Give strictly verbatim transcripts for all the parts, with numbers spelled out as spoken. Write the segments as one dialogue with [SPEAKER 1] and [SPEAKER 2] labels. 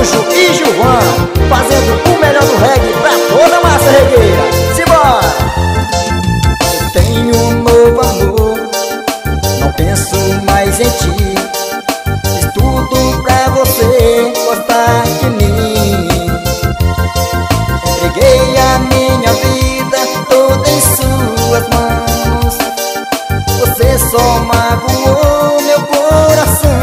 [SPEAKER 1] Araújo e Gilvan, fazendo o melhor do reggae pra toda a massa regueira. Simbora!
[SPEAKER 2] Eu tenho um novo amor, não penso mais em ti. Fiz tudo pra você gostar de mim. Entreguei a minha vida toda em suas mãos. Você só magoou meu coração.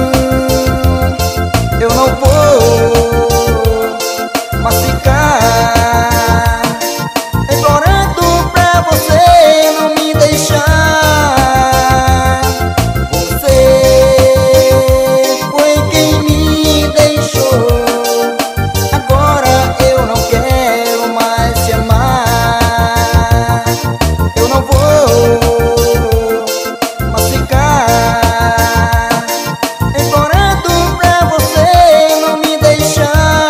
[SPEAKER 2] Eu não vou mais ficar implorando pra você não me deixar. Você foi quem me deixou. Agora eu não quero mais te amar. Eu não vou mais ficar implorando pra você não me deixar.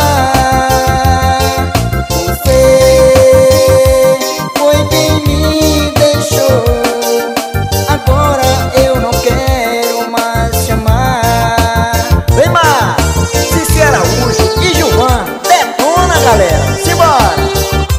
[SPEAKER 2] Você foi quem me deixou. Agora eu não quero mais te amar.
[SPEAKER 1] Vem mais! Cici Araújo e Gilvan, detona, galera! Simbora!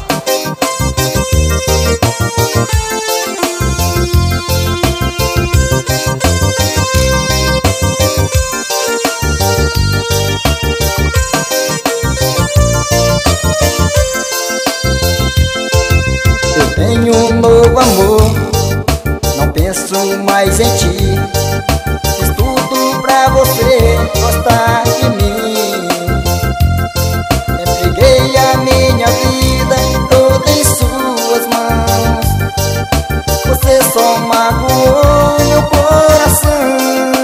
[SPEAKER 2] Eu tenho um novo amor, não penso mais em ti. Fiz tudo pra você gostar de mim. Entreguei a minha vida toda em suas mãos. Você só magoou meu coração.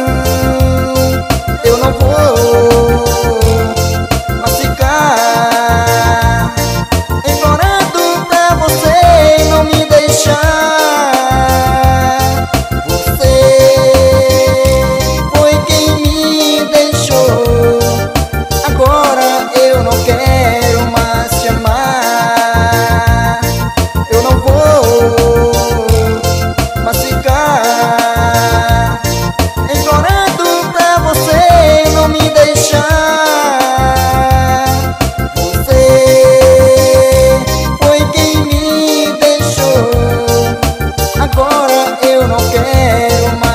[SPEAKER 2] Eu não vou mais ficar implorando pra você não me deixar. Você foi quem me deixou. Agora eu não quero mais te amar. Eu não vou mais ficar implorando pra você não me deixar. Você foi quem me deixou. Agora eu não quero mais